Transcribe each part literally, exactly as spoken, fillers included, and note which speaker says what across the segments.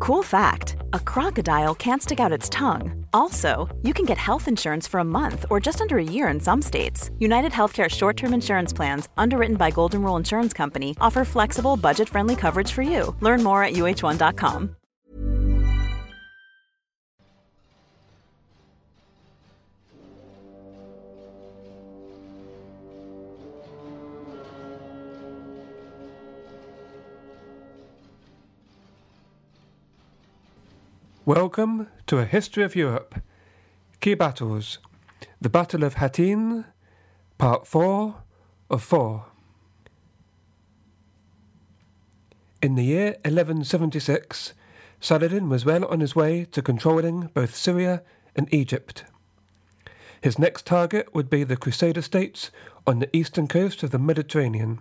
Speaker 1: Cool fact, a crocodile can't stick out its tongue. Also, you can get health insurance for a month or just under a year in some states. United Healthcare short-term insurance plans, underwritten by Golden Rule Insurance Company, offer flexible, budget-friendly coverage for you. Learn more at U H one dot com.
Speaker 2: Welcome to A History of Europe. Key Battles. The Battle of Hattin, Part four of four. In the year eleven seventy-six, Saladin was well on his way to controlling both Syria and Egypt. His next target would be the Crusader states on the eastern coast of the Mediterranean.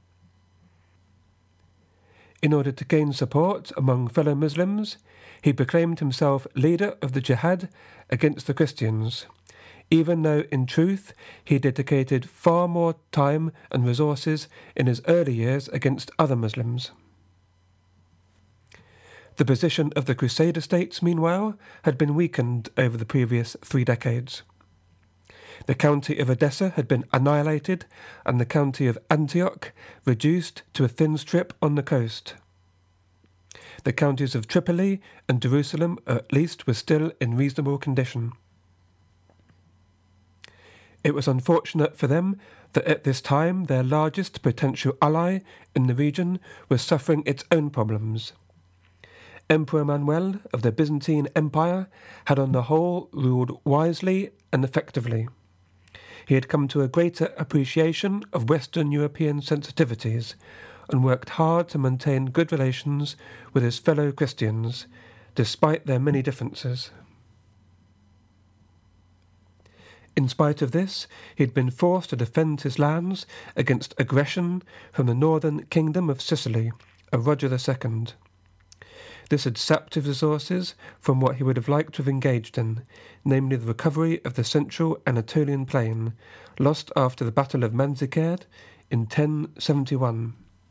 Speaker 2: In order to gain support among fellow Muslims, he proclaimed himself leader of the jihad against the Christians, even though in truth he dedicated far more time and resources in his early years against other Muslims. The position of the Crusader states, meanwhile, had been weakened over the previous three decades. The county of Edessa had been annihilated and the county of Antioch reduced to a thin strip on the coast. The counties of Tripoli and Jerusalem at least were still in reasonable condition. It was unfortunate for them that at this time their largest potential ally in the region was suffering its own problems. Emperor Manuel of the Byzantine Empire had on the whole ruled wisely and effectively. He had come to a greater appreciation of Western European sensitivities and worked hard to maintain good relations with his fellow Christians, despite their many differences. In spite of this, he had been forced to defend his lands against aggression from the northern kingdom of Sicily, of Roger the Second. This had sapped his resources from what he would have liked to have engaged in, namely the recovery of the central Anatolian plain, lost after the Battle of Manzikert in ten seventy-one.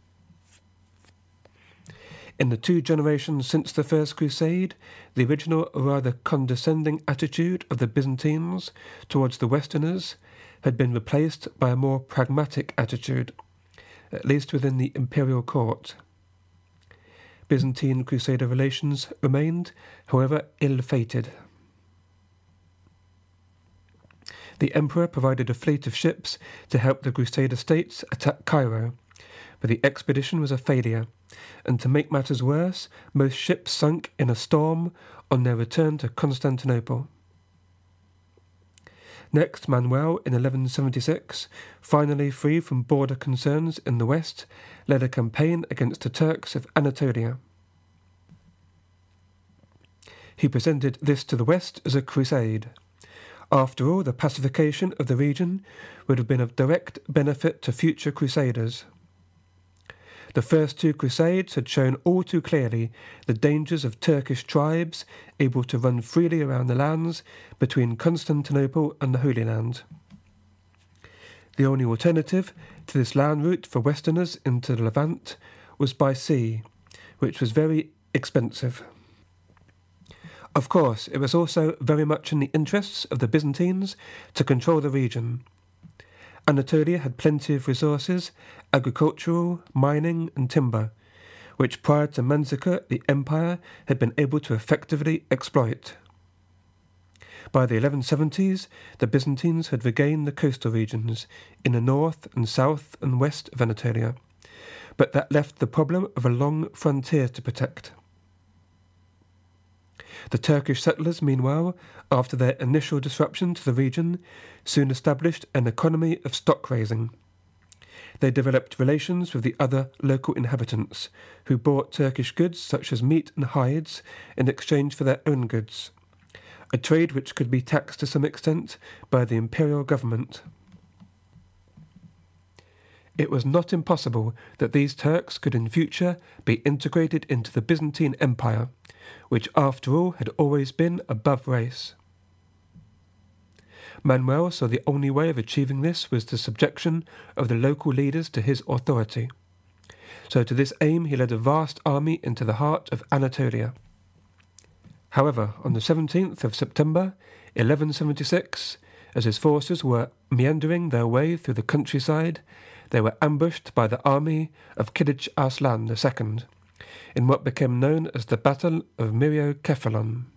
Speaker 2: In the two generations since the First Crusade, the original rather condescending attitude of the Byzantines towards the Westerners had been replaced by a more pragmatic attitude, at least within the imperial court. Byzantine Crusader relations remained, however, ill-fated. The emperor provided a fleet of ships to help the Crusader states attack Cairo, but the expedition was a failure, and to make matters worse, most ships sunk in a storm on their return to Constantinople. Next, Manuel, in eleven seventy-six, finally free from border concerns in the west, led a campaign against the Turks of Anatolia. He presented this to the west as a crusade. After all, the pacification of the region would have been of direct benefit to future crusaders. The first two crusades had shown all too clearly the dangers of Turkish tribes able to run freely around the lands between Constantinople and the Holy Land. The only alternative to this land route for Westerners into the Levant was by sea, which was very expensive. Of course, it was also very much in the interests of the Byzantines to control the region. Anatolia had plenty of resources, agricultural, mining and timber, which prior to Manzikert the empire had been able to effectively exploit. By the eleven seventies, the Byzantines had regained the coastal regions in the north and south and west of Anatolia, but that left the problem of a long frontier to protect. The Turkish settlers, meanwhile, after their initial disruption to the region, soon established an economy of stock raising. They developed relations with the other local inhabitants, who bought Turkish goods such as meat and hides in exchange for their own goods, a trade which could be taxed to some extent by the imperial government. It was not impossible that these Turks could in future be integrated into the Byzantine Empire, which after all had always been above race. Manuel saw the only way of achieving this was the subjection of the local leaders to his authority. So to this aim he led a vast army into the heart of Anatolia. However, on the seventeenth of September, eleven seventy-six, as his forces were meandering their way through the countryside, they were ambushed by the army of Kilij Arslan the Second, in what became known as the Battle of Myriokephalon.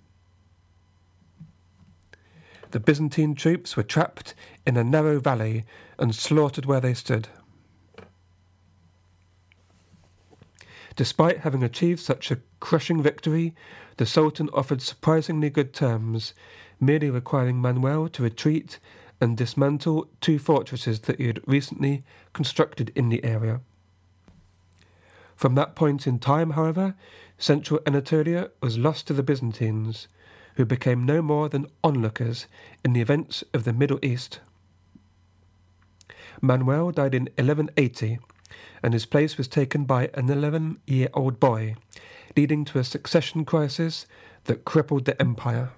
Speaker 2: The Byzantine troops were trapped in a narrow valley and slaughtered where they stood. Despite having achieved such a crushing victory, the Sultan offered surprisingly good terms, merely requiring Manuel to retreat and dismantle two fortresses that he had recently constructed in the area. From that point in time, however, central Anatolia was lost to the Byzantines, who became no more than onlookers in the events of the Middle East. Manuel died in eleven eighty, and his place was taken by an eleven-year-old boy, leading to a succession crisis that crippled the empire.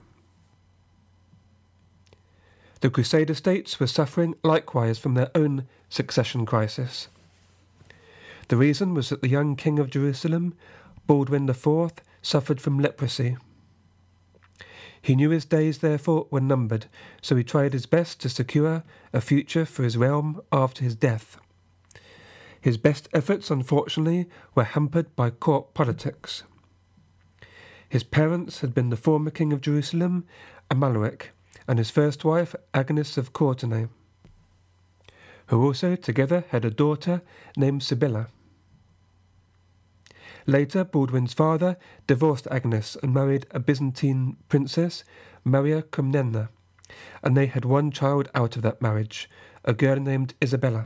Speaker 2: The Crusader states were suffering likewise from their own succession crisis. The reason was that the young king of Jerusalem, Baldwin the Fourth, suffered from leprosy. He knew his days, therefore, were numbered, so he tried his best to secure a future for his realm after his death. His best efforts, unfortunately, were hampered by court politics. His parents had been the former king of Jerusalem, Amalric, and his first wife, Agnes of Courtenay, who also together had a daughter named Sibylla. Later, Baldwin's father divorced Agnes and married a Byzantine princess, Maria Comnena, and they had one child out of that marriage, a girl named Isabella.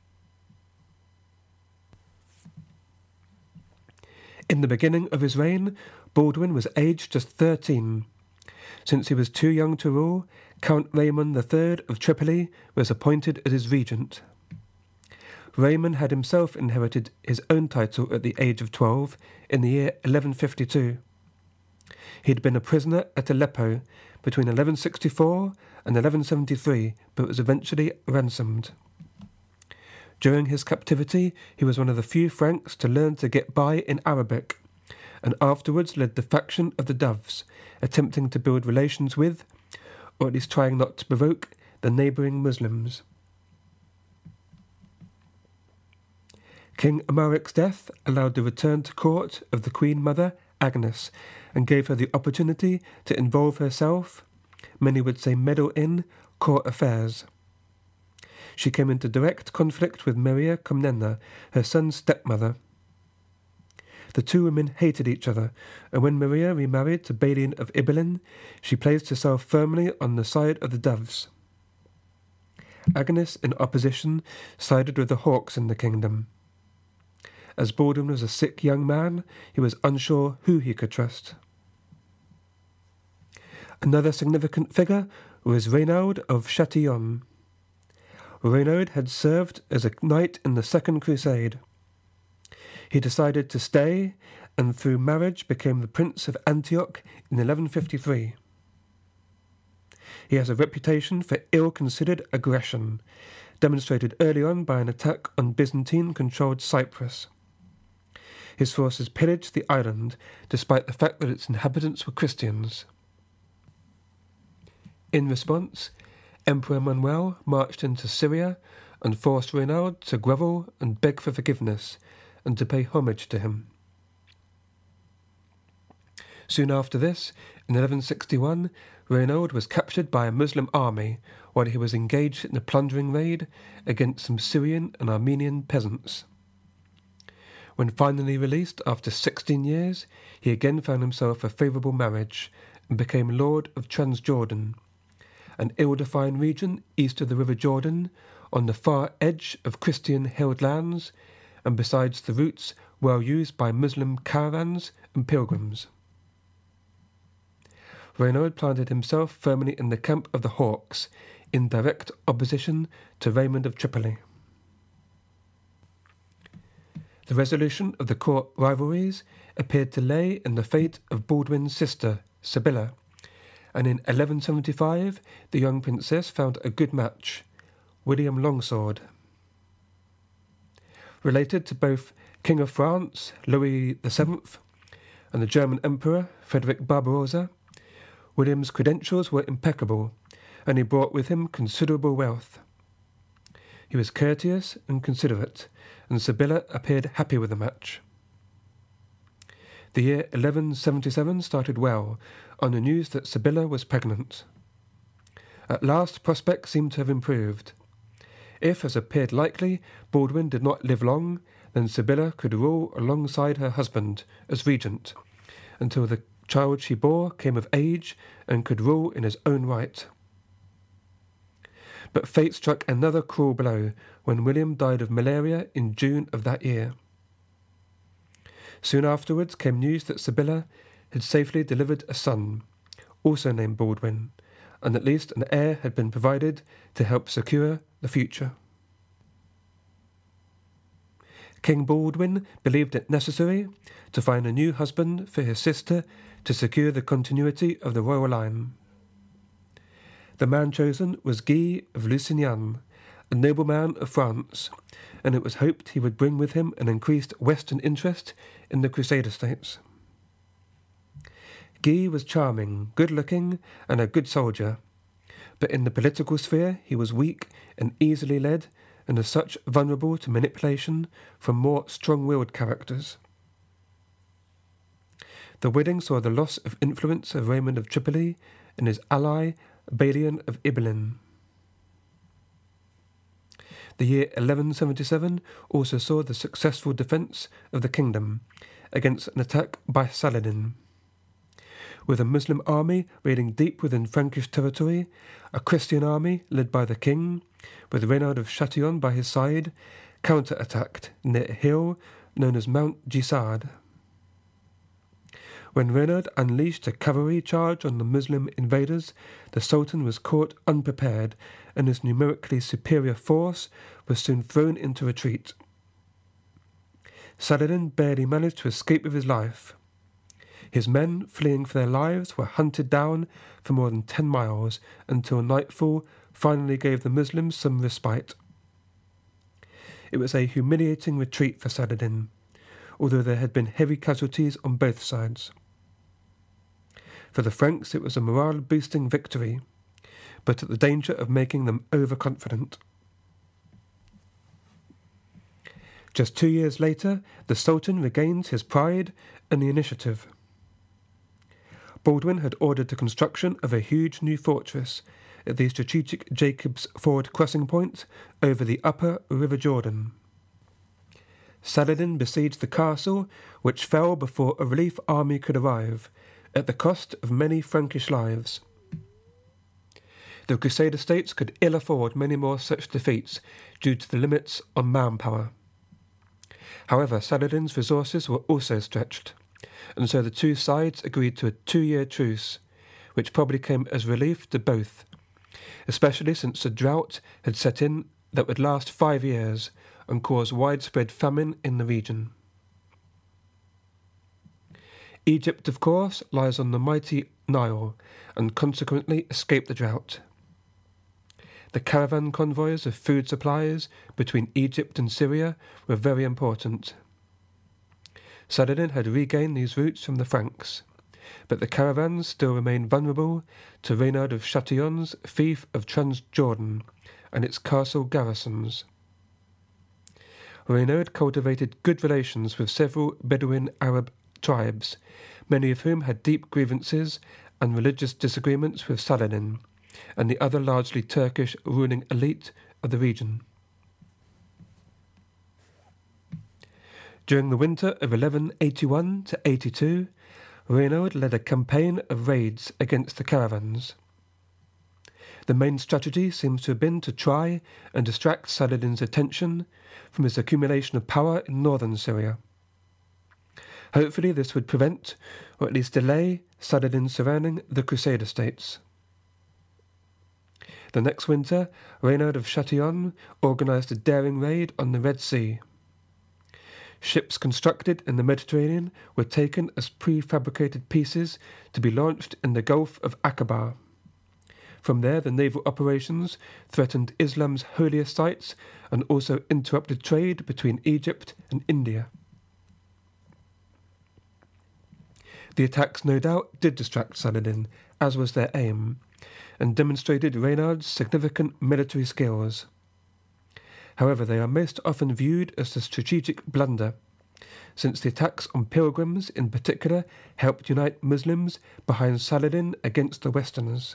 Speaker 2: In the beginning of his reign, Baldwin was aged just thirteen. Since he was too young to rule, Count Raymond the Third of Tripoli was appointed as his regent. Raymond had himself inherited his own title at the age of twelve in the year eleven fifty-two. He had been a prisoner at Aleppo between eleven sixty-four and eleven seventy-three, but was eventually ransomed. During his captivity, he was one of the few Franks to learn to get by in Arabic, and afterwards led the faction of the Doves, attempting to build relations with, or at least trying not to provoke, the neighbouring Muslims. King Amalric's death allowed the return to court of the Queen Mother, Agnes, and gave her the opportunity to involve herself, many would say meddle in, court affairs. She came into direct conflict with Maria Comnena, her son's stepmother. The two women hated each other, and when Maria remarried to Balian of Ibelin, she placed herself firmly on the side of the Doves. Agnes, in opposition, sided with the Hawks in the kingdom. As Baldwin was a sick young man, he was unsure who he could trust. Another significant figure was Renaud of Châtillon. Renaud had served as a knight in the Second Crusade. He decided to stay, and through marriage became the Prince of Antioch in eleven fifty-three. He has a reputation for ill-considered aggression, demonstrated early on by an attack on Byzantine-controlled Cyprus. His forces pillaged the island, despite the fact that its inhabitants were Christians. In response, Emperor Manuel marched into Syria and forced Renaud to grovel and beg for forgiveness, and to pay homage to him. Soon after this, in eleven sixty-one, Renaud was captured by a Muslim army while he was engaged in a plundering raid against some Syrian and Armenian peasants. When finally released after sixteen years, he again found himself a favourable marriage and became Lord of Transjordan, an ill-defined region east of the River Jordan, on the far edge of Christian-held lands, and besides the routes well used by Muslim caravans and pilgrims. Renaud planted himself firmly in the camp of the Hawks, in direct opposition to Raymond of Tripoli. The resolution of the court rivalries appeared to lay in the fate of Baldwin's sister, Sibylla, and in eleven seventy-five the young princess found a good match, William Longsword. Related to both King of France, Louis the Seventh, and the German Emperor, Frederick Barbarossa, William's credentials were impeccable, and he brought with him considerable wealth. He was courteous and considerate, and Sibylla appeared happy with the match. The year eleven seventy-seven started well, on the news that Sibylla was pregnant. At last prospects seemed to have improved. If, as appeared likely, Baldwin did not live long, then Sibylla could rule alongside her husband as regent, until the child she bore came of age and could rule in his own right. But fate struck another cruel blow when William died of malaria in June of that year. Soon afterwards came news that Sibylla had safely delivered a son, also named Baldwin, and at least an heir had been provided to help secure the future. King Baldwin believed it necessary to find a new husband for his sister to secure the continuity of the royal line. The man chosen was Guy of Lusignan, a nobleman of France, and it was hoped he would bring with him an increased Western interest in the Crusader states. Guy was charming, good-looking, and a good soldier, but in the political sphere he was weak and easily led, and as such vulnerable to manipulation from more strong-willed characters. The wedding saw the loss of influence of Raymond of Tripoli and his ally Balian of Ibelin. The year eleven seventy-seven also saw the successful defence of the kingdom against an attack by Saladin. With a Muslim army raiding deep within Frankish territory, a Christian army led by the king, with Reynard of Chatillon by his side, counter-attacked near a hill known as Mount Gisard. When Reynard unleashed a cavalry charge on the Muslim invaders, the Sultan was caught unprepared, and his numerically superior force was soon thrown into retreat. Saladin barely managed to escape with his life. His men, fleeing for their lives, were hunted down for more than ten miles, until nightfall finally gave the Muslims some respite. It was a humiliating retreat for Saladin, although there had been heavy casualties on both sides. For the Franks it was a morale-boosting victory, but at the danger of making them overconfident. Just two years later, the Sultan regained his pride and the initiative. Baldwin had ordered the construction of a huge new fortress at the strategic Jacob's Ford crossing point over the upper River Jordan. Saladin besieged the castle, which fell before a relief army could arrive, at the cost of many Frankish lives. The Crusader states could ill afford many more such defeats due to the limits on manpower. However, Saladin's resources were also stretched, and so the two sides agreed to a two-year truce, which probably came as relief to both, especially since a drought had set in that would last five years and cause widespread famine in the region. Egypt, of course, lies on the mighty Nile, and consequently escaped the drought. The caravan convoys of food supplies between Egypt and Syria were very important. Saladin had regained these routes from the Franks, but the caravans still remained vulnerable to Reynard of Chatillon's fief of Transjordan and its castle garrisons. Reynard cultivated good relations with several Bedouin Arab tribes, many of whom had deep grievances and religious disagreements with Saladin and the other largely Turkish ruling elite of the region. During the winter of eleven eighty-one to eighty-two, Reynard led a campaign of raids against the caravans. The main strategy seems to have been to try and distract Saladin's attention from his accumulation of power in northern Syria. Hopefully this would prevent, or at least delay, Saladin surrounding the Crusader states. The next winter, Reynard of Chatillon organised a daring raid on the Red Sea. Ships constructed in the Mediterranean were taken as prefabricated pieces to be launched in the Gulf of Aqaba. From there, the naval operations threatened Islam's holiest sites and also interrupted trade between Egypt and India. The attacks no doubt did distract Saladin, as was their aim, and demonstrated Reynard's significant military skills. However, they are most often viewed as a strategic blunder, since the attacks on pilgrims in particular helped unite Muslims behind Saladin against the Westerners.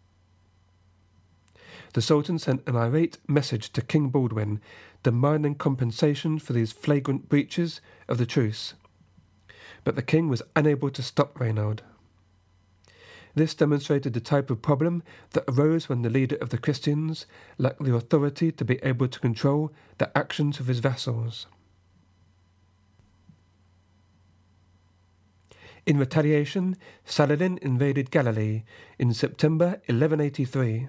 Speaker 2: The Sultan sent an irate message to King Baldwin demanding compensation for these flagrant breaches of the truce, but the king was unable to stop Reynard. This demonstrated the type of problem that arose when the leader of the Christians lacked the authority to be able to control the actions of his vassals. In retaliation, Saladin invaded Galilee in September eleven eighty-three.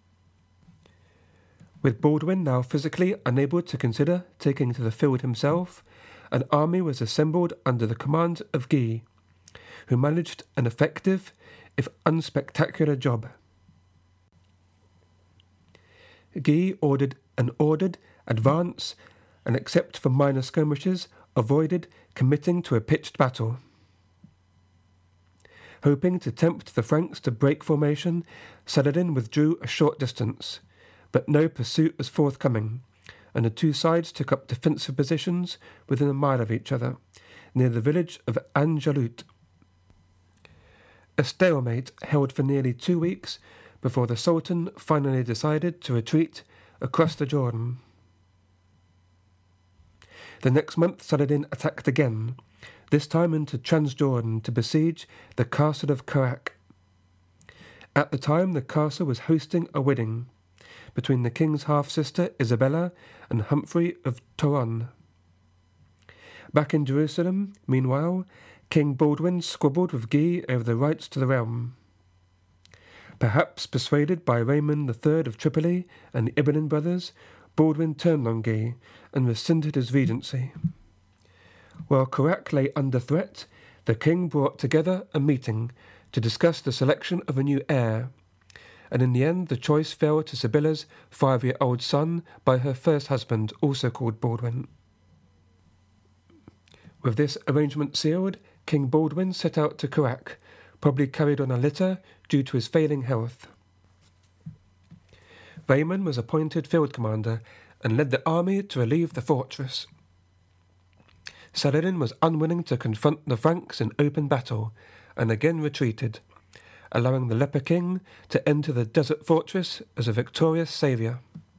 Speaker 2: With Baldwin now physically unable to consider taking to the field himself, an army was assembled under the command of Guy, who managed an effective, if unspectacular, job. Guy ordered an ordered advance and, except for minor skirmishes, avoided committing to a pitched battle. Hoping to tempt the Franks to break formation, Saladin withdrew a short distance, but no pursuit was forthcoming, and the two sides took up defensive positions within a mile of each other, near the village of Anjalut. A stalemate held for nearly two weeks before the Sultan finally decided to retreat across the Jordan. The next month Saladin attacked again, this time into Transjordan, to besiege the castle of Karak. At the time, the castle was hosting a wedding between the king's half-sister Isabella and Humphrey of Toron. Back in Jerusalem, meanwhile, King Baldwin squabbled with Guy over the rights to the realm. Perhaps persuaded by Raymond the Third of Tripoli and the Ibelin brothers, Baldwin turned on Guy and rescinded his regency. While Karak lay under threat, the king brought together a meeting to discuss the selection of a new heir, and in the end the choice fell to Sibylla's five-year-old son by her first husband, also called Baldwin. With this arrangement sealed, King Baldwin set out to Karak, probably carried on a litter due to his failing health. Raymond was appointed field commander and led the army to relieve the fortress. Saladin was unwilling to confront the Franks in open battle and again retreated, allowing the leper king to enter the desert fortress as a victorious saviour.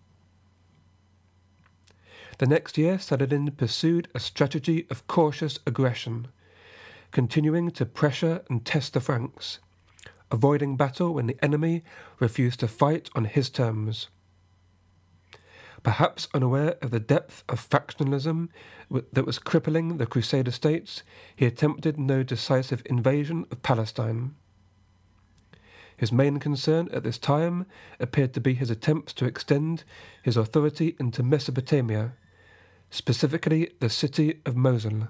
Speaker 2: The next year, Saladin pursued a strategy of cautious aggression, continuing to pressure and test the Franks, avoiding battle when the enemy refused to fight on his terms. Perhaps unaware of the depth of factionalism that was crippling the Crusader states, he attempted no decisive invasion of Palestine. His main concern at this time appeared to be his attempts to extend his authority into Mesopotamia, specifically the city of Mosul.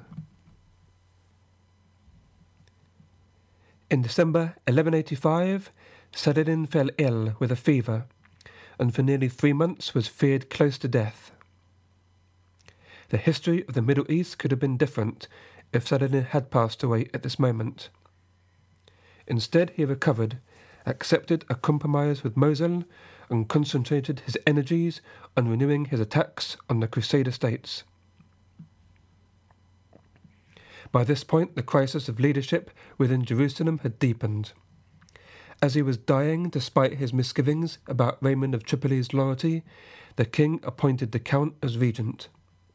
Speaker 2: In December eleven eighty-five, Saladin fell ill with a fever, and for nearly three months was feared close to death. The history of the Middle East could have been different if Saladin had passed away at this moment. Instead, he recovered, accepted a compromise with Mosul, and concentrated his energies on renewing his attacks on the Crusader states. By this point, the crisis of leadership within Jerusalem had deepened. As he was dying, despite his misgivings about Raymond of Tripoli's loyalty, the king appointed the count as regent.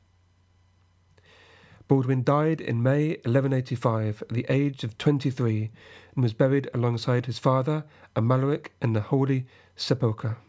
Speaker 2: Baldwin died in May eleven eighty-five at the age of twenty-three and was buried alongside his father, Amalric, in the Holy Sepulchre.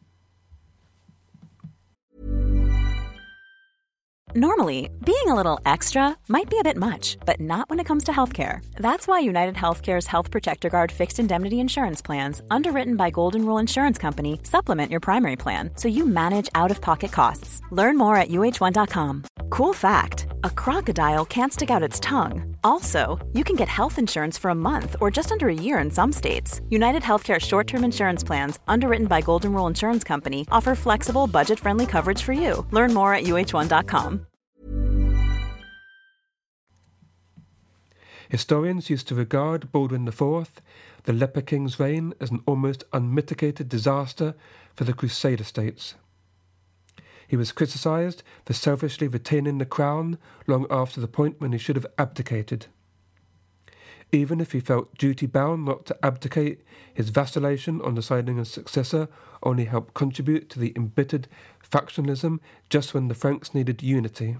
Speaker 1: Normally, being a little extra might be a bit much, but not when it comes to healthcare. That's why United Healthcare's Health Protector Guard fixed indemnity insurance plans, underwritten by Golden Rule Insurance Company, supplement your primary plan so you manage out-of-pocket costs. Learn more at U H one dot com. Cool fact, a crocodile can't stick out its tongue. Also, you can get health insurance for a month or just under a year in some states. United Healthcare short-term insurance plans, underwritten by Golden Rule Insurance Company, offer flexible, budget-friendly coverage for you. Learn more at U H one dot com.
Speaker 2: Historians used to regard Baldwin the Fourth, the Leper King's reign, as an almost unmitigated disaster for the Crusader states. He was criticised for selfishly retaining the crown long after the point when he should have abdicated. Even if he felt duty-bound not to abdicate, his vacillation on deciding a successor only helped contribute to the embittered factionalism just when the Franks needed unity.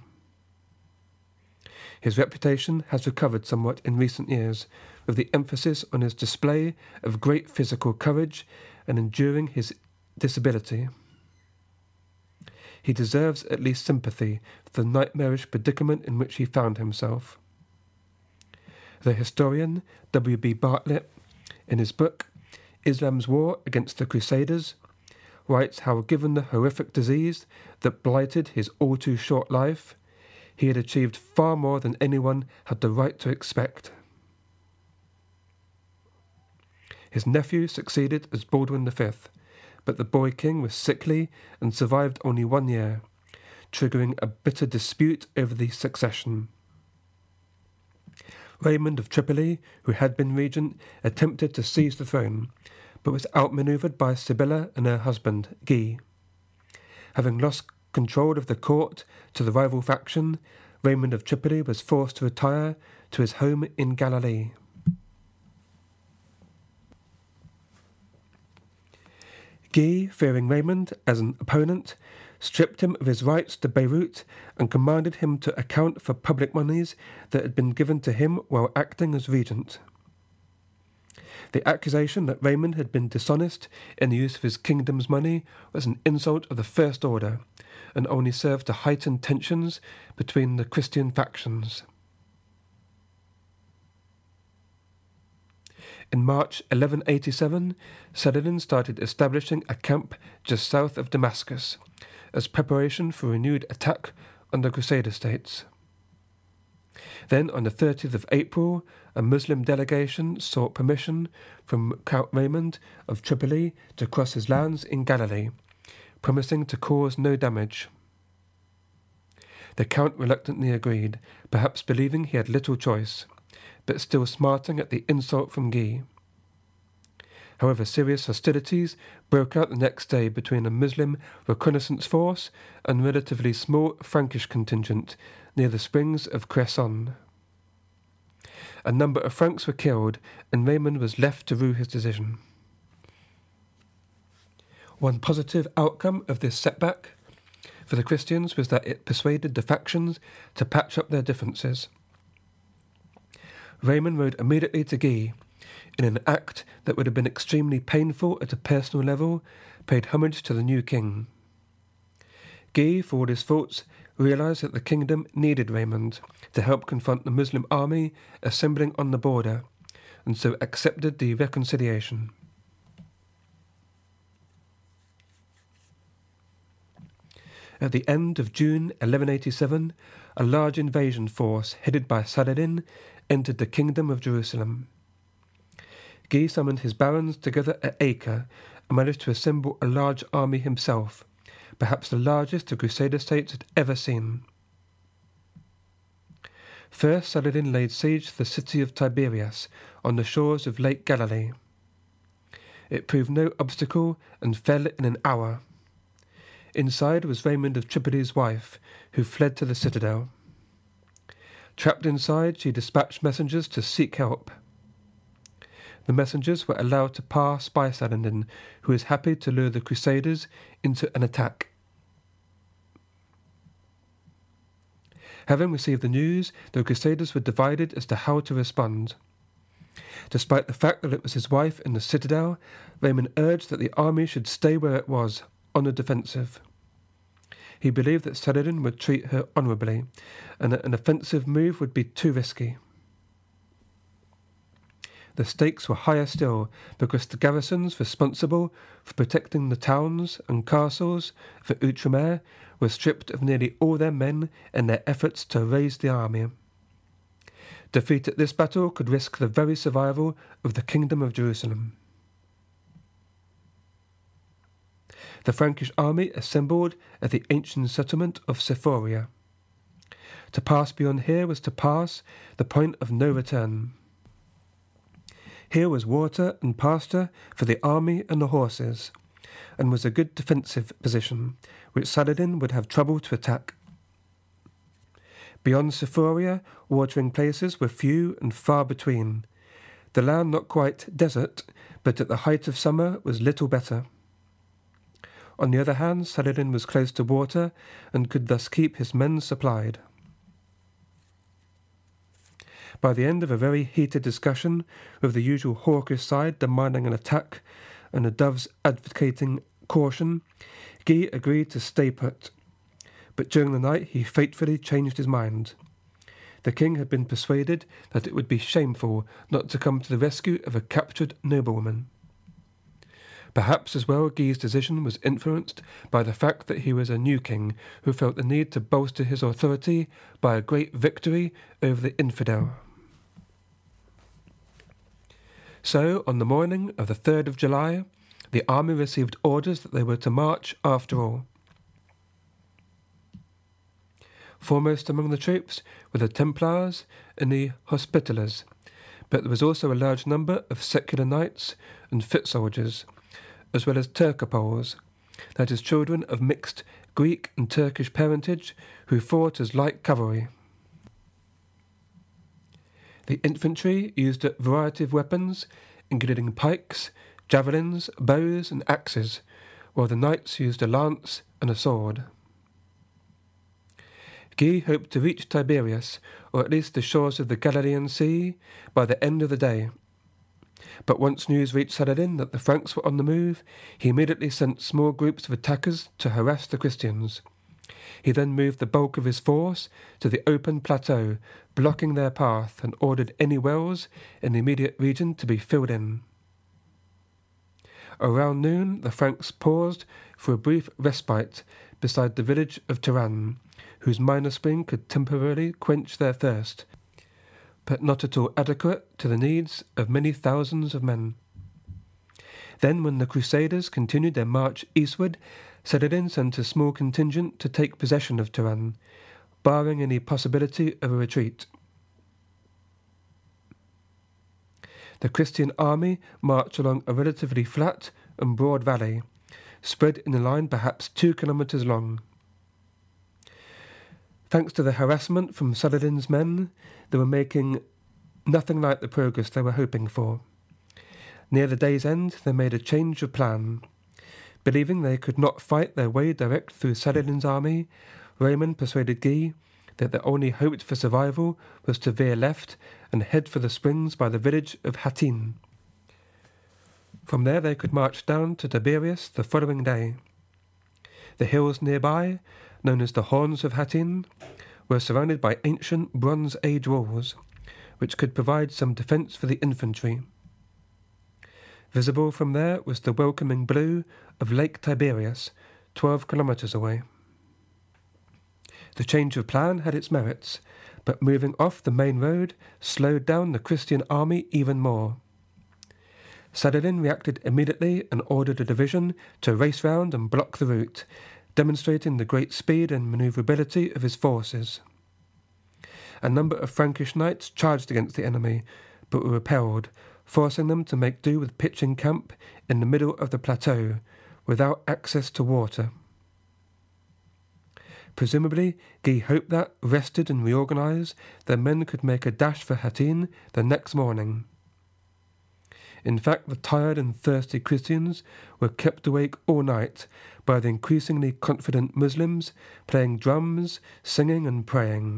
Speaker 2: His reputation has recovered somewhat in recent years, with the emphasis on his display of great physical courage and enduring his disability. He deserves at least sympathy for the nightmarish predicament in which he found himself. The historian W B Bartlett, in his book Islam's War Against the Crusaders, writes how, given the horrific disease that blighted his all-too-short life, he had achieved far more than anyone had the right to expect. His nephew succeeded as Baldwin the Fifth, but the boy king was sickly and survived only one year, triggering a bitter dispute over the succession. Raymond of Tripoli, who had been regent, attempted to seize the throne, but was outmanoeuvred by Sibylla and her husband, Guy. Having lost control of the court to the rival faction, Raymond of Tripoli was forced to retire to his home in Galilee. Guy, fearing Raymond as an opponent, stripped him of his rights to Beirut and commanded him to account for public monies that had been given to him while acting as regent. The accusation that Raymond had been dishonest in the use of his kingdom's money was an insult of the first order, and only served to heighten tensions between the Christian factions. In March eleven eighty-seven, Saladin started establishing a camp just south of Damascus, as preparation for a renewed attack on the Crusader states. Then, on the thirtieth of April, a Muslim delegation sought permission from Count Raymond of Tripoli to cross his lands in Galilee, promising to cause no damage. The Count reluctantly agreed, perhaps believing he had little choice, but still smarting at the insult from Guy. However, serious hostilities broke out the next day between a Muslim reconnaissance force and a relatively small Frankish contingent near the springs of Cresson. A number of Franks were killed, and Raymond was left to rue his decision. One positive outcome of this setback for the Christians was that it persuaded the factions to patch up their differences. Raymond rode immediately to Guy, in an act that would have been extremely painful at a personal level, paid homage to the new king. Guy, for all his faults, realised that the kingdom needed Raymond to help confront the Muslim army assembling on the border, and so accepted the reconciliation. At the end of June eleven eighty-seven, a large invasion force headed by Saladin entered the kingdom of Jerusalem. Guy summoned his barons together at Acre and managed to assemble a large army himself, perhaps the largest the Crusader states had ever seen. First, Saladin laid siege to the city of Tiberias on the shores of Lake Galilee. It proved no obstacle and fell in an hour. Inside was Raymond of Tripoli's wife, who fled to the citadel. Trapped inside, she dispatched messengers to seek help. The messengers were allowed to pass by Saladin, who was happy to lure the Crusaders into an attack. Having received the news, the Crusaders were divided as to how to respond. Despite the fact that it was his wife in the citadel, Raymond urged that the army should stay where it was, on the defensive. He believed that Saladin would treat her honourably, and that an offensive move would be too risky. The stakes were higher still, because the garrisons responsible for protecting the towns and castles for Outremer were stripped of nearly all their men in their efforts to raise the army. Defeat at this battle could risk the very survival of the Kingdom of Jerusalem. The Frankish army assembled at the ancient settlement of Sephoria. To pass beyond here was to pass the point of no return. Here was water and pasture for the army and the horses, and was a good defensive position, which Saladin would have trouble to attack. Beyond Sephoria, watering places were few and far between. The land not quite desert, but at the height of summer was little better. On the other hand, Saladin was close to water, and could thus keep his men supplied. By the end of a very heated discussion, with the usual hawkish side demanding an attack and the doves advocating caution, Guy agreed to stay put. But during the night he fatefully changed his mind. The king had been persuaded that it would be shameful not to come to the rescue of a captured noblewoman. Perhaps as well Guy's decision was influenced by the fact that he was a new king who felt the need to bolster his authority by a great victory over the infidel. So, on the morning of the third of July, the army received orders that they were to march after all. Foremost among the troops were the Templars and the Hospitallers, but there was also a large number of secular knights and foot soldiers, as well as Turcopoles, that is, children of mixed Greek and Turkish parentage who fought as light cavalry. The infantry used a variety of weapons, including pikes, javelins, bows, and axes, while the knights used a lance and a sword. Guy hoped to reach Tiberias, or at least the shores of the Galilean Sea, by the end of the day. But once news reached Saladin that the Franks were on the move, he immediately sent small groups of attackers to harass the Christians. He then moved the bulk of his force to the open plateau, blocking their path, and ordered any wells in the immediate region to be filled in. Around noon, the Franks paused for a brief respite beside the village of Turan, whose minor spring could temporarily quench their thirst, but not at all adequate to the needs of many thousands of men. Then, when the Crusaders continued their march eastward, Saladin sent a small contingent to take possession of Turan, barring any possibility of a retreat. The Christian army marched along a relatively flat and broad valley, spread in a line perhaps two kilometres long. Thanks to the harassment from Saladin's men, they were making nothing like the progress they were hoping for. Near the day's end, they made a change of plan. Believing they could not fight their way direct through Saladin's army, Raymond persuaded Guy that their only hope for survival was to veer left and head for the springs by the village of Hattin. From there they could march down to Tiberias the following day. The hills nearby, known as the Horns of Hattin, were surrounded by ancient Bronze Age walls, which could provide some defence for the infantry. Visible from there was the welcoming blue of Lake Tiberias, twelve kilometres away. The change of plan had its merits, but moving off the main road slowed down the Christian army even more. Saladin reacted immediately and ordered a division to race round and block the route, demonstrating the great speed and manoeuvrability of his forces. A number of Frankish knights charged against the enemy, but were repelled, forcing them to make do with pitching camp in the middle of the plateau, without access to water. Presumably, Guy hoped that, rested and reorganised, their men could make a dash for Hattin the next morning. In fact, the tired and thirsty Christians were kept awake all night by the increasingly confident Muslims playing drums, singing and praying.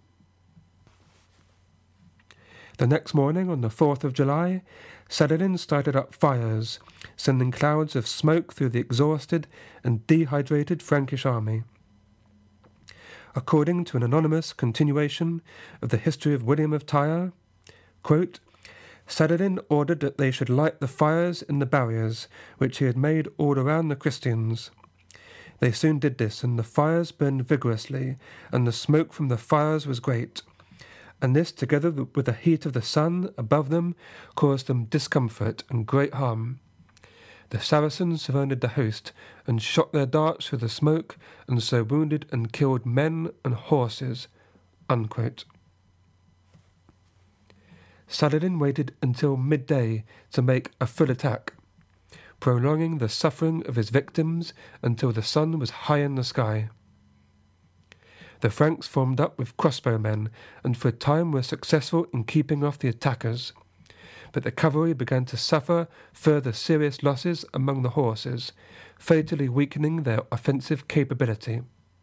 Speaker 2: The next morning, on the fourth of July, Saladin started up fires, sending clouds of smoke through the exhausted and dehydrated Frankish army. According to an anonymous continuation of the history of William of Tyre, quote, Saladin ordered that they should light the fires in the barriers which he had made all around the Christians. They soon did this, and the fires burned vigorously, and the smoke from the fires was great. And this, together with the heat of the sun above them, caused them discomfort and great harm. The Saracens surrounded the host, and shot their darts through the smoke, and so wounded and killed men and horses. Unquote. Saladin waited until midday to make a full attack, prolonging the suffering of his victims until the sun was high in the sky. The Franks formed up with crossbowmen and for a time were successful in keeping off the attackers, but the cavalry began to suffer further serious losses among the horses, fatally weakening their offensive capability.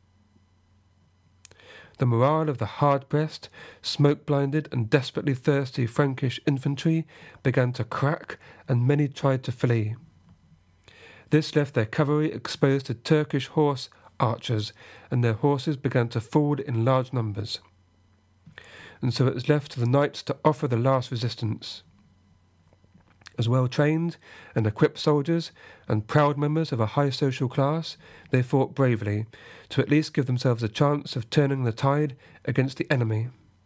Speaker 2: The morale of the hard-pressed, smoke-blinded and desperately thirsty Frankish infantry began to crack, and many tried to flee. This left their cavalry exposed to Turkish horse archers, and their horses began to fall in large numbers. And so it was left to the knights to offer the last resistance. As well-trained and equipped soldiers and proud members of a high social class, they fought bravely, to at least give themselves a chance of turning the tide against the enemy.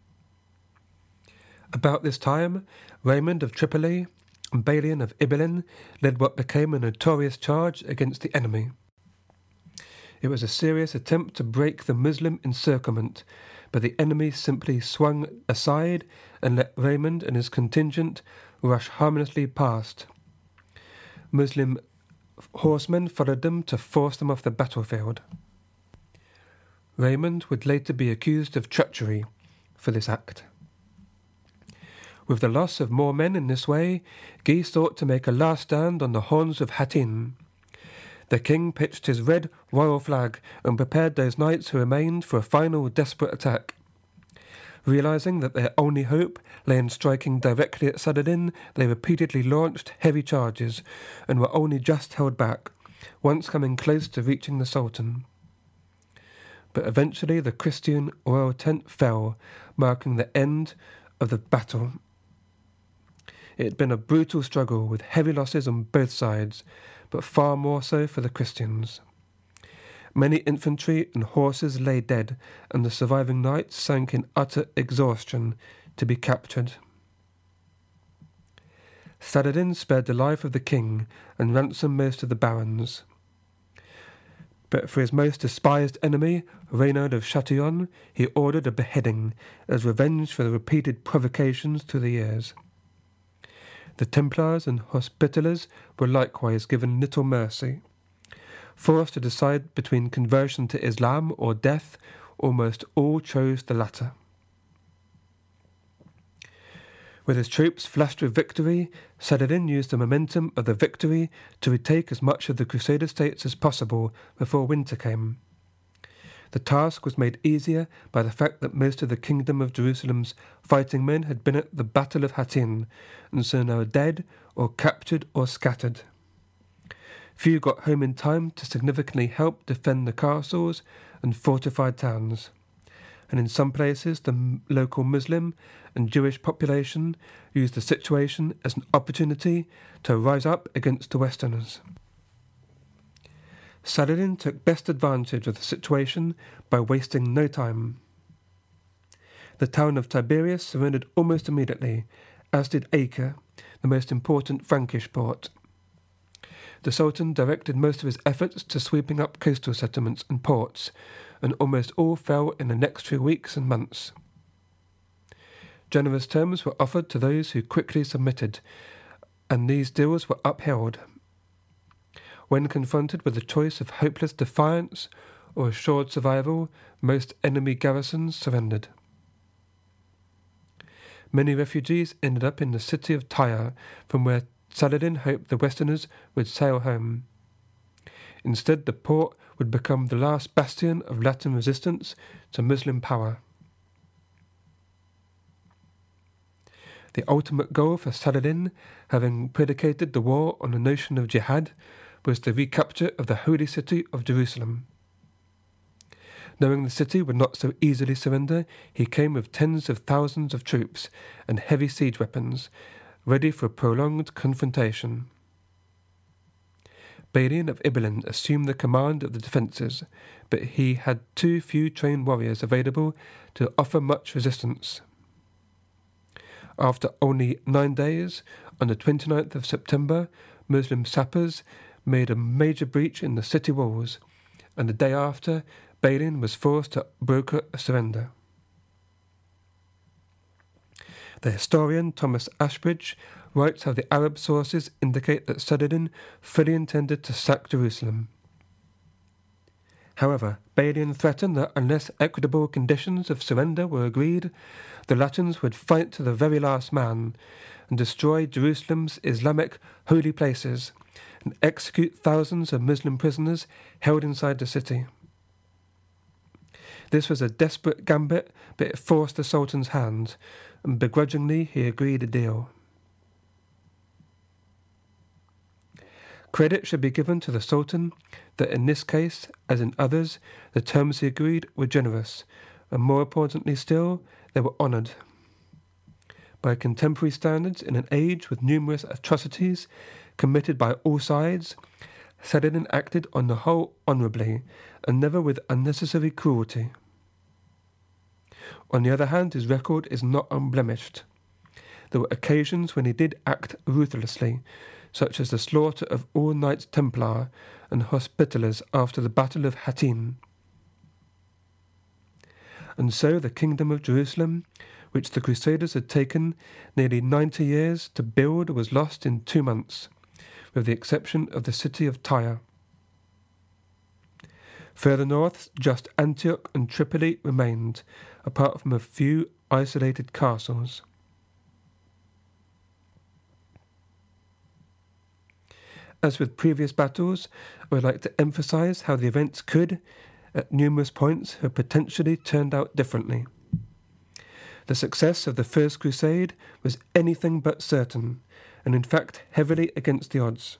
Speaker 2: About this time, Raymond of Tripoli and Balian of Ibelin led what became a notorious charge against the enemy. It was a serious attempt to break the Muslim encirclement, but the enemy simply swung aside and let Raymond and his contingent rush harmlessly past. Muslim horsemen followed them to force them off the battlefield. Raymond would later be accused of treachery for this act. With the loss of more men in this way, Guy sought to make a last stand on the horns of Hattin. The king pitched his red royal flag and prepared those knights who remained for a final desperate attack. Realizing that their only hope lay in striking directly at Saladin, they repeatedly launched heavy charges and were only just held back, once coming close to reaching the Sultan. But eventually the Christian royal tent fell, marking the end of the battle. It had been a brutal struggle with heavy losses on both sides, but far more so for the Christians. Many infantry and horses lay dead, and the surviving knights sank in utter exhaustion to be captured. Saladin spared the life of the king and ransomed most of the barons. But for his most despised enemy, Reynard of Chatillon, he ordered a beheading as revenge for the repeated provocations through the years. The Templars and Hospitallers were likewise given little mercy. Forced to decide between conversion to Islam or death, almost all chose the latter. With his troops flushed with victory, Saladin used the momentum of the victory to retake as much of the Crusader states as possible before winter came. The task was made easier by the fact that most of the Kingdom of Jerusalem's fighting men had been at the Battle of Hattin, and so now dead or captured or scattered. Few got home in time to significantly help defend the castles and fortified towns, and in some places the local Muslim and Jewish population used the situation as an opportunity to rise up against the Westerners. Saladin took best advantage of the situation by wasting no time. The town of Tiberias surrendered almost immediately, as did Acre, the most important Frankish port. The Sultan directed most of his efforts to sweeping up coastal settlements and ports, and almost all fell in the next few weeks and months. Generous terms were offered to those who quickly submitted, and these deals were upheld. When confronted with the choice of hopeless defiance or assured survival, most enemy garrisons surrendered. Many refugees ended up in the city of Tyre, from where Saladin hoped the Westerners would sail home. Instead, the port would become the last bastion of Latin resistance to Muslim power. The ultimate goal for Saladin, having predicated the war on the notion of jihad, was the recapture of the holy city of Jerusalem. Knowing the city would not so easily surrender, he came with tens of thousands of troops and heavy siege weapons, ready for a prolonged confrontation. Balian of Ibelin assumed the command of the defences, but he had too few trained warriors available to offer much resistance. After only nine days, on the twenty-ninth of September, Muslim sappers made a major breach in the city walls, and the day after, Balian was forced to broker a surrender. The historian Thomas Ashbridge writes how the Arab sources indicate that Saladin fully intended to sack Jerusalem. However, Balian threatened that unless equitable conditions of surrender were agreed, the Latins would fight to the very last man and destroy Jerusalem's Islamic holy places and execute thousands of Muslim prisoners held inside the city. This was a desperate gambit, but it forced the Sultan's hand, and begrudgingly he agreed a deal. Credit should be given to the Sultan that in this case, as in others, the terms he agreed were generous, and more importantly still, they were honoured. By contemporary standards, in an age with numerous atrocities committed by all sides, Saladin acted on the whole honourably, and never with unnecessary cruelty. On the other hand, his record is not unblemished. There were occasions when he did act ruthlessly, such as the slaughter of all Knights Templar and Hospitallers after the Battle of Hattin. And so the Kingdom of Jerusalem, which the Crusaders had taken nearly ninety years to build, was lost in two months, with the exception of the city of Tyre. Further north, just Antioch and Tripoli remained, apart from a few isolated castles. As with previous battles, I would like to emphasise how the events could, at numerous points, have potentially turned out differently. The success of the First Crusade was anything but certain, and in fact heavily against the odds.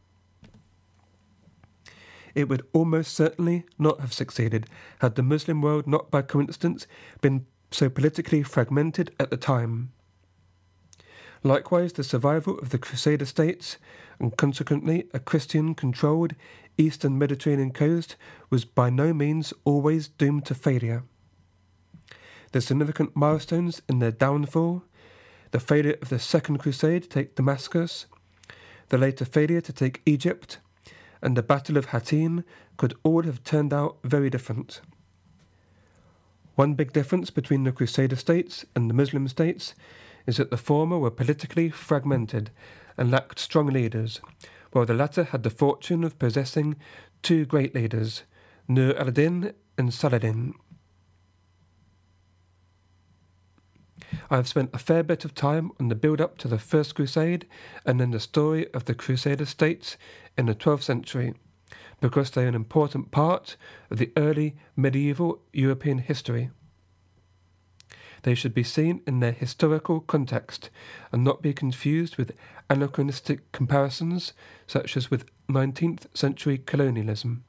Speaker 2: It would almost certainly not have succeeded had the Muslim world not by coincidence been so politically fragmented at the time. Likewise, the survival of the Crusader states, and consequently a Christian-controlled eastern Mediterranean coast, was by no means always doomed to failure. The significant milestones in their downfall, the failure of the Second Crusade to take Damascus, the later failure to take Egypt, and the Battle of Hattin, could all have turned out very different. One big difference between the Crusader states and the Muslim states is that the former were politically fragmented and lacked strong leaders, while the latter had the fortune of possessing two great leaders, Nur al-Din and Saladin. I have spent a fair bit of time on the build-up to the First Crusade and in the story of the Crusader states in the twelfth century, because they are an important part of the early medieval European history. They should be seen in their historical context and not be confused with anachronistic comparisons such as with nineteenth century colonialism.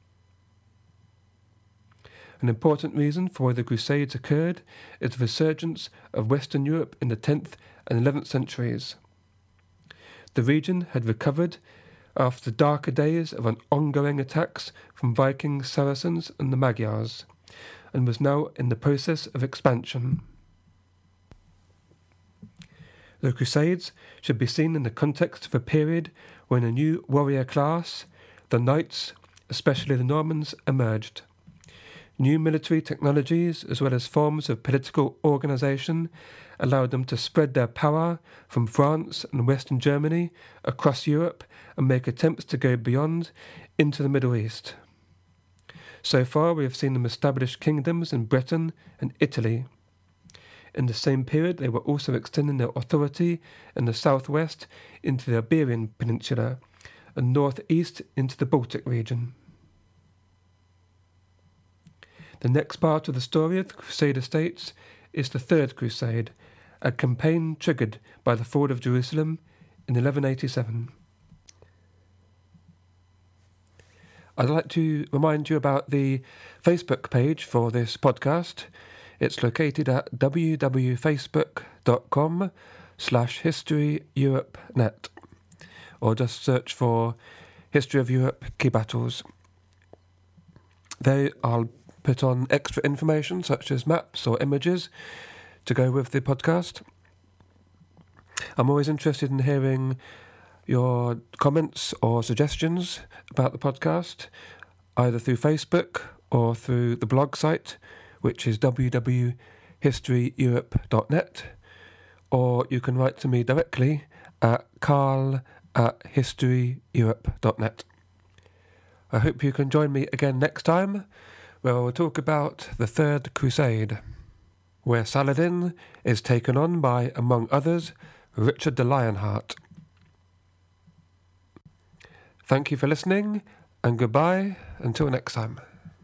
Speaker 2: An important reason for why the Crusades occurred is the resurgence of Western Europe in the tenth and eleventh centuries. The region had recovered after the darker days of an ongoing attacks from Vikings, Saracens and the Magyars, and was now in the process of expansion. The Crusades should be seen in the context of a period when a new warrior class, the Knights, especially the Normans, emerged. New military technologies, as well as forms of political organisation, allowed them to spread their power from France and Western Germany across Europe and make attempts to go beyond into the Middle East. So far, we have seen them establish kingdoms in Britain and Italy. In the same period, they were also extending their authority in the southwest into the Iberian Peninsula and northeast into the Baltic region. The next part of the story of the Crusader states is the Third Crusade, a campaign triggered by the fall of Jerusalem in eleven eighty-seven. I'd like to remind you about the Facebook page for this podcast. It's located at www.facebook.com slash historyeuropenet, or just search for History of Europe Key Battles. There I'll put on extra information such as maps or images to go with the podcast. I'm always interested in hearing your comments or suggestions about the podcast, either through Facebook or through the blog site, which is w w w dot history europe dot net, or you can write to me directly at carl at history europe dot net. I hope you can join me again next time, where I will talk about the Third Crusade, where Saladin is taken on by, among others, Richard the Lionheart. Thank you for listening, and goodbye until next time.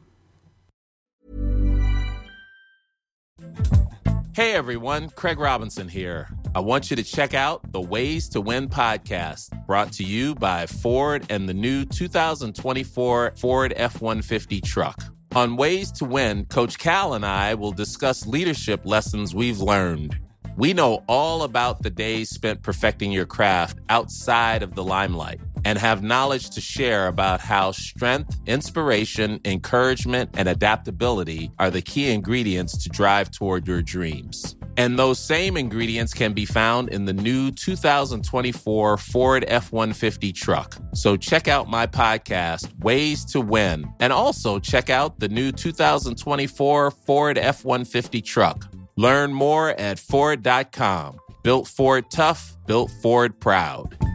Speaker 3: Hey everyone, Craig Robinson here. I want you to check out the Ways to Win podcast, brought to you by Ford and the new two thousand twenty-four Ford F one fifty truck. On Ways to Win, Coach Cal and I will discuss leadership lessons we've learned. We know all about the days spent perfecting your craft outside of the limelight and have knowledge to share about how strength, inspiration, encouragement, and adaptability are the key ingredients to drive toward your dreams. And those same ingredients can be found in the new two thousand twenty-four Ford F one fifty truck. So check out my podcast, Ways to Win, and also check out the new two thousand twenty-four Ford F one fifty truck. Learn more at Ford dot com. Built Ford tough, built Ford proud.